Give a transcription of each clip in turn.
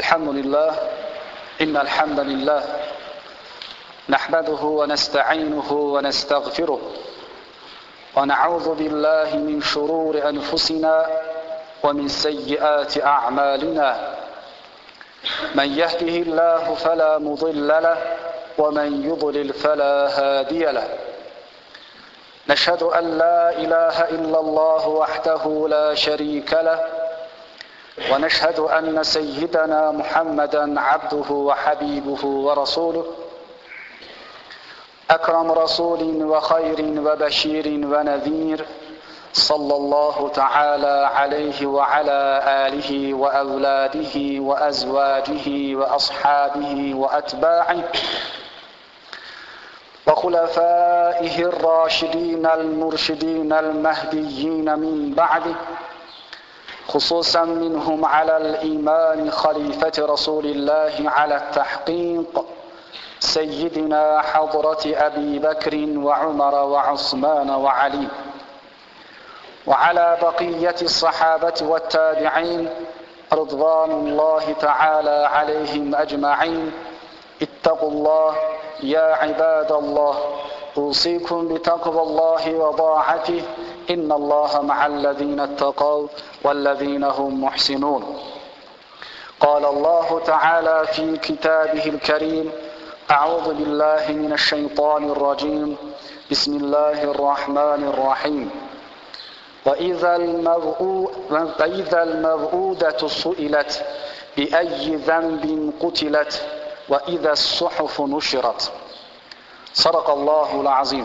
الحمد لله إن الحمد لله نحمده ونستعينه ونستغفره ونعوذ بالله من شرور أنفسنا ومن سيئات أعمالنا من يهده الله فلا مضل له ومن يضلل فلا هادي له نشهد أن لا إله إلا الله وحده لا شريك له ونشهد أن سيدنا محمدا عبده وحبيبه ورسوله أكرم رسول وخير وبشير ونذير صلى الله تعالى عليه وعلى آله وأولاده وأزواجه وأصحابه وأتباعه وخلفائه الراشدين المرشدين المهديين من بعده خصوصا منهم على الإيمان خليفة رسول الله على التحقيق سيدنا حضرة أبي بكر وعمر وعثمان وعلي وعلى بقية الصحابة والتابعين رضوان الله تعالى عليهم أجمعين اتقوا الله يا عباد الله أوصيكم بتقوى الله وطاعته إن الله مع الذين اتقوا والذين هم محسنون قال الله تعالى في كتابه الكريم أعوذ بالله من الشيطان الرجيم بسم الله الرحمن الرحيم وإذا الموءودة سئلت بأي ذنب قتلت وإذا الصحف نشرت صدق الله العظيم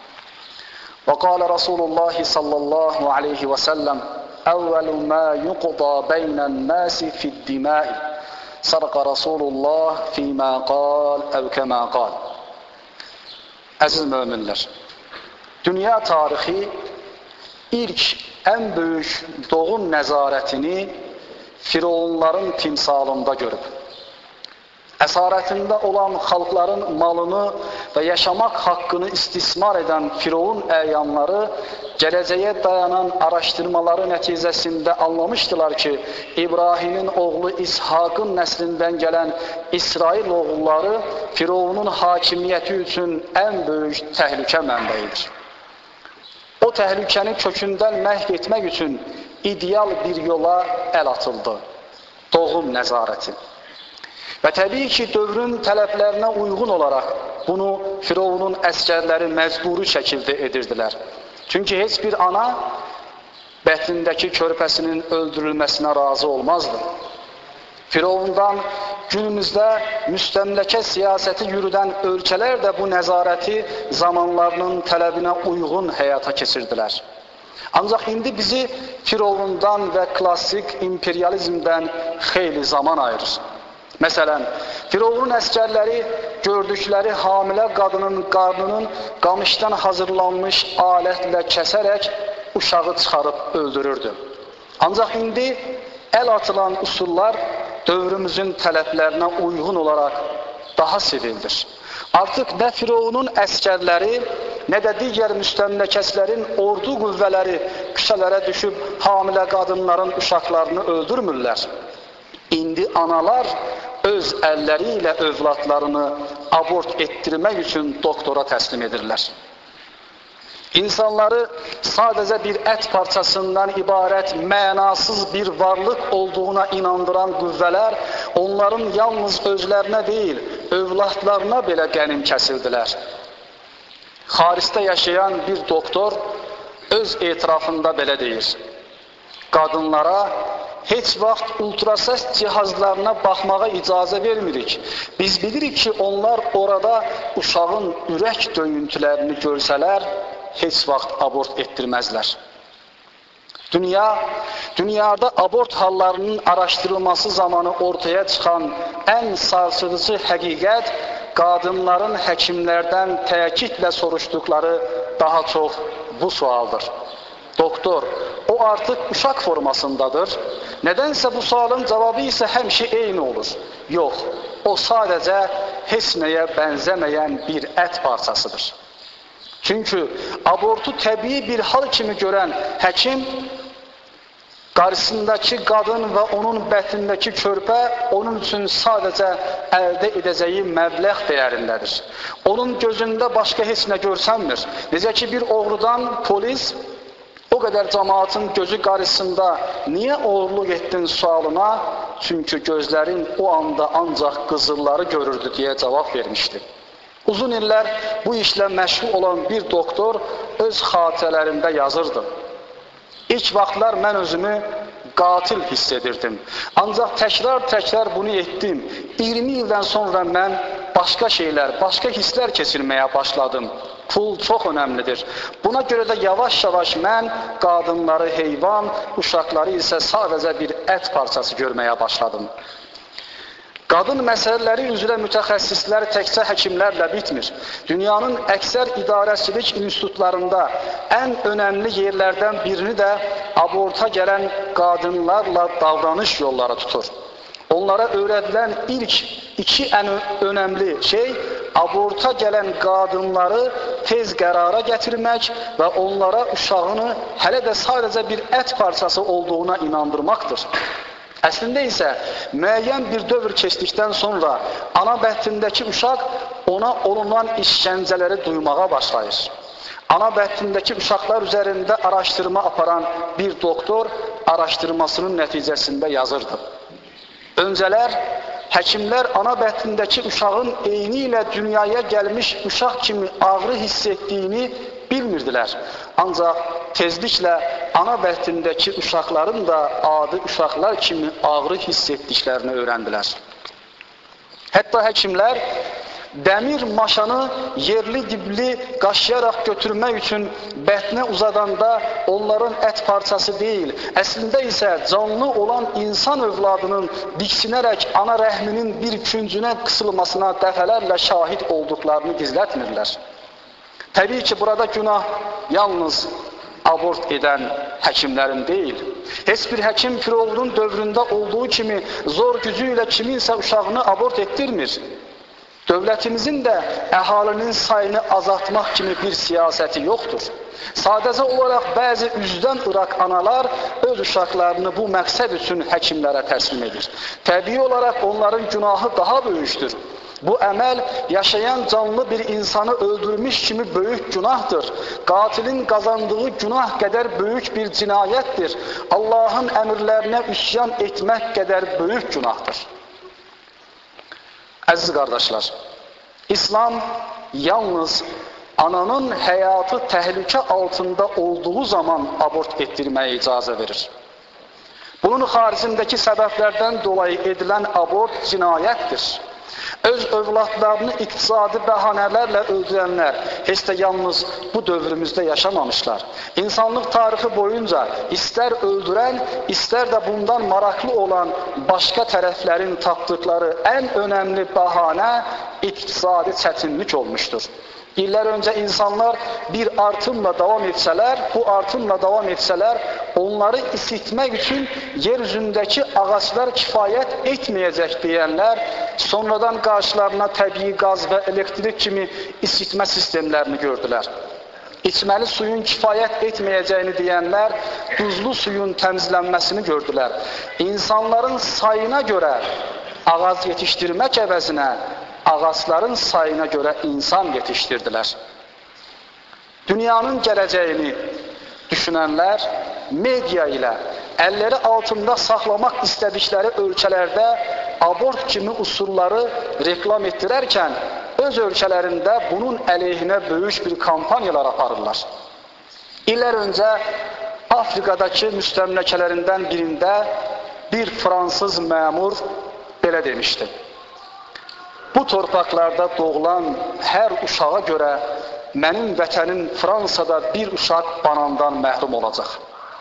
وقال رسول الله صلى الله عليه وسلم أول ما يقضى بين الناس في الدماء صدق رسول الله فيما قال أو كما قال. Əziz möminlər, dünya tarixi ilk ən böyük doğum nəzarətini firavunların timsalında görüb. Əsarətində olan xalqların malını və yaşamaq haqqını istismar edən firavun əyanları gələcəyə dayanan araşdırmaları nəticəsində anlamışdılar ki, İbrahimin oğlu İshaqın nəslindən gələn İsrail oğulları firavunun hakimiyyəti üçün ən böyük təhlükə mənbəyidir. O təhlükəni kökündən məhv etmək üçün ideal bir yola əl atıldı: doğum nəzarəti. Və təbii ki, dövrün tələblərinə uyğun olaraq bunu firavunun əsgərləri məcburi şəkildə edirdilər. Çünki heç bir ana bətnindəki körpəsinin öldürülməsinə razı olmazdı. Firavundan günümüzdə müstəmləkə siyasəti yürüdən ölkələr də bu nəzarəti zamanlarının tələbinə uyğun həyata keçirdilər. Ancaq indi bizi firavundan və klassik imperializmdən xeyli zaman ayırır. Məsələn, firavunun əsgərləri gördükləri hamilə qadının qarnının qamışdan hazırlanmış alətlə kəsərək uşağı çıxarıb öldürürdü. Ancaq indi əl atılan üsullar dövrümüzün tələblərinə uyğun olaraq daha sivildir. Artıq nə firavunun əsgərləri, nə də digər müstəmləkəçilərin ordu qüvvələri küçələrə düşüb hamilə qadınların uşaqlarını öldürmürlər. İndi analar öz əlləri ilə övladlarını abort etdirmək üçün doktora təslim edirlər. İnsanları sadəcə bir ət parçasından ibarət mənasız bir varlıq olduğuna inandıran qüvvələr onların yalnız özlərinə deyil, övladlarına belə qənim kəsirdilər. Xaricdə yaşayan bir doktor öz etirafında belə deyir: qadınlara heç vaxt ultrases cihazlarına baxmağa icazə vermirik. Biz bilirik ki, onlar orada uşağın ürək döyüntülərini görsələr, heç vaxt abort etdirməzlər. Dünyada abort hallarının araşdırılması zamanı ortaya çıxan ən sarsıdıcı həqiqət, qadınların həkimlərdən təkidlə soruşduqları daha çox bu sualdır: doktor, o artıq uşaq formasındadır. Nədənsə bu sualın cavabı isə həmişə eyni olur. Yox, o sadəcə heç nəyə bənzəməyən bir ət parçasıdır. Çünki abortu təbii bir hal kimi görən həkim Qarşısındakı qadın və onun bətnindəki körpə onun üçün sadəcə əldə edəcəyi məbləğ dəyərindədir. Onun gözündə başqa heç nə görsənmir. Necə ki, bir oğrudan polis o qədər cəmaatın gözü qarşısında niyə oğurluq etdin sualına, çünki gözlərin o anda ancaq qızılları görürdü deyə cavab vermişdi. Uzun illər bu işlə məşğul olan bir doktor öz xatirələrində yazırdı. İlk vaxtlar mən özümü qatil hiss edirdim. Ancaq təkrar bunu etdim. 20 ildən sonra mən başqa şeylər, başqa hisslər keçirməyə başladım. Pul çox önəmlidir. Buna görə də yavaş-yavaş mən qadınları heyvan, uşaqları isə sadəcə bir ət parçası görməyə başladım. Qadın məsələləri üzrə mütəxəssislər təkcə həkimlərlə bitmir. Dünyanın əksər idarəçilik institutlarında ən önəmli yerlərdən birini də aborta gələn qadınlarla davranış yolları tutur. Onlara öyrədilən ilk iki ən önəmli şey aborta gələn qadınları tez qərara gətirmək və onlara uşağını hələ də sadəcə bir ət parçası olduğuna inandırmaqdır. Əslində isə müəyyən bir dövr keçdikdən sonra ana bətnindəki uşaq ona olunan işgəncələri duymağa başlayır. Ana bətnindəki uşaqlar üzərində araşdırma aparan bir doktor araşdırmasının nəticəsində yazırdı. Öncələr həkimlər ana bətnindəki uşağın eyni ilə dünyaya gəlmiş uşaq kimi ağrı hiss etdiyini bilmirdilər. Ancaq tezliklə ana bətnindəki uşaqların da adi uşaqlar kimi ağrı hiss etdiklərini öyrəndilər. Hətta həkimlər dəmir maşanı yerli dibli qaşıyaraq götürmək üçün bətnə uzadanda onların ət parçası deyil, əslində isə canlı olan insan övladının diksinərək ana rəhminin bir küncünə qısılmasına dəfələrlə şahid olduqlarını gizlətmirlər. Təbii ki, burada günah yalnız abort edən həkimlərin deyil. Heç bir həkim Firavunun dövründə olduğu kimi zor gücü ilə kiminsə uşağını abort etdirmir. Dövlətimizin də əhalinin sayını azaltmaq kimi bir siyasəti yoxdur. Sadəcə olaraq bəzi üzdən ıraq analar öz uşaqlarını bu məqsəd üçün həkimlərə təslim edir. Təbii olaraq onların günahı daha böyükdür. Bu əməl yaşayan canlı bir insanı öldürmüş kimi böyük günahdır. Qatilin qazandığı günah qədər böyük bir cinayətdir. Allahın əmrlərinə üsyan etmək qədər böyük günahdır. Əziz qardaşlar, İslam yalnız ananın həyatı təhlükə altında olduğu zaman abort etdirməyə icazə verir. Bunun xaricindəki səbəblərdən dolayı edilən abort cinayətdir. Öz övladlarını iqtisadi bəhanələrlə öldürənlər heç də yalnız bu dövrümüzdə yaşamamışlar. İnsanlıq tarixi boyunca istər öldürən, istər də bundan maraqlı olan başqa tərəflərin tapdıqları ən önəmli bəhanə iqtisadi çətinlik olmuşdur. İllər öncə insanlar bir artımla davam etsələr, onları isitmək üçün yer üzündəki ağaclar kifayət etməyəcək deyənlər, sonradan qarşılarına təbii qaz və elektrik kimi isitmə sistemlərini gördülər. İçməli suyun kifayət etməyəcəyini deyənlər, duzlu suyun təmizlənməsini gördülər. İnsanların sayına görə ağac yetişdirmək əvəzinə, ağacların sayına görə insan yetişdirdilər. Dünyanın gələcəyini düşünənlər media ilə əlləri altında saxlamaq istədikləri ölkələrdə abort kimi usulları reklam etdirərkən öz ölkələrində bunun əleyhinə böyük bir kampaniyalar aparırlar. İllər öncə Afrikadakı müstəmləkələrindən birində bir fransız məmur belə demişdi: bu torpaqlarda doğulan hər uşağa görə mənim vətənim Fransada bir uşaq banandan məhrum olacaq.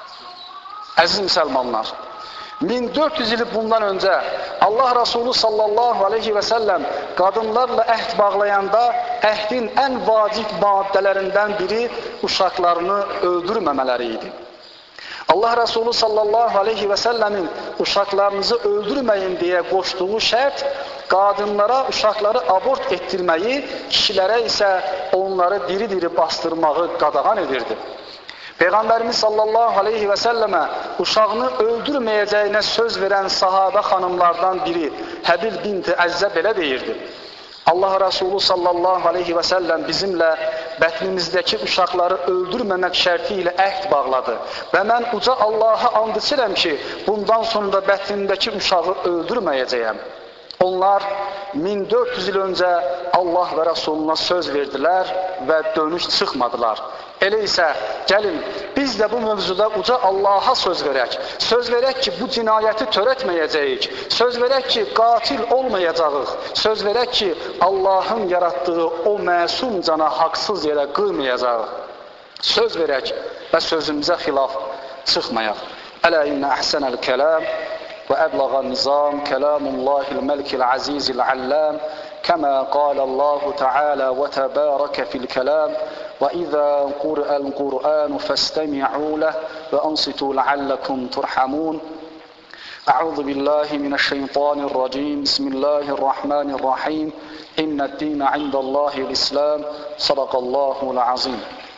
Əziz müsəlmanlar, 1400 il bundan öncə Allah Rasulü sallallahu aleyhi və səlləm qadınlarla əhd bağlayanda əhdin ən vacib maddələrindən biri uşaqlarını öldürməmələri idi. Allah Rasulü sallallahu aleyhi və səlləmin uşaqlarınızı öldürməyin deyə qoşduğu şərt, qadınlara uşaqları abort etdirməyi, kişilərə isə onları diri-diri bastırmağı qadağan edirdi. Peyğəmbərimiz sallallahu aleyhi və səlləmə uşağını öldürməyəcəyinə söz verən sahabə xanımlardan biri Həbil binti Əzzə belə deyirdi: Allah Resulü sallallahu aleyhi və səlləm bizimlə bətnimizdəki uşaqları öldürməmək şərti ilə əhd bağladı və mən uca Allaha and içirəm ki, bundan sonra bətnimdəki uşağı öldürməyəcəyəm. Onlar 1400 il öncə Allah və Resuluna söz verdilər və dönüş çıxmadılar. Elə isə gəlin biz də bu mövzuda uca Allaha söz verək. Söz verək ki, bu cinayəti törətməyəcəyik. Söz verək ki, qatil olmayacağıq. Söz verək ki, Allahın yaratdığı o məsum cana haqsız yerə qıymayacağıq. Söz verək və sözümüzə xilaf çıxmayaq. Ələ innə əhsənəl kələm və əblağan nizam kələmullahil məlikil azizil alləm kəmə qalallahu təalə və təbərəkə fil kələm وإذا قرأ القرآن فاستمعوا له وأنصتوا لعلكم ترحمون. أعوذ بالله من الشيطان الرجيم. بسم الله الرحمن الرحيم. إن الدين عند الله الإسلام. صدق الله العظيم.